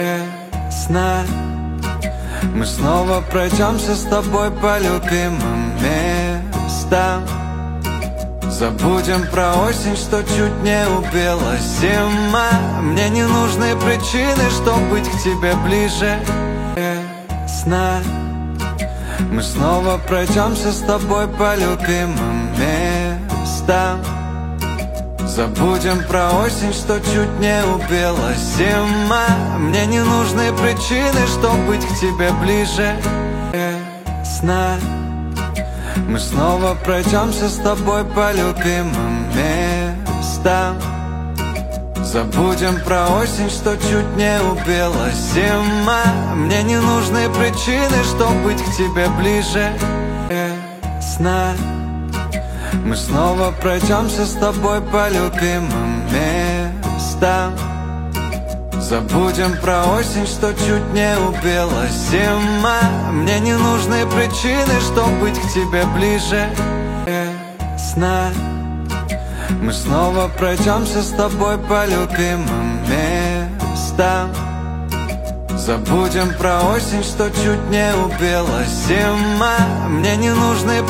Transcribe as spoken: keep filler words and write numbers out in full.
Весна. Мы снова пройдемся с тобой по любимым местам. Забудем про осень, что чуть не убила зима. Мне не нужны причины, чтобы быть к тебе ближе. Весна. Мы снова пройдемся с тобой по любимым местам. Забудем про осень, что чуть не убила зима. Мне не нужны причины, чтобы быть к тебе ближе. Весна. Мы снова пройдемся с тобой по любимым местам. Забудем про осень, что чуть не убила зима. Мне не нужны причины, чтобы быть к тебе ближе. Весна. Мы снова пройдемся с тобой по любимым местам. Забудем про осень, что чуть не убила зима. Мне не нужны причины, чтобы быть к тебе ближе. Весна. Мы снова пройдемся с тобой по любимым местам. Забудем про осень, что чуть не убила зима. Мне не нужны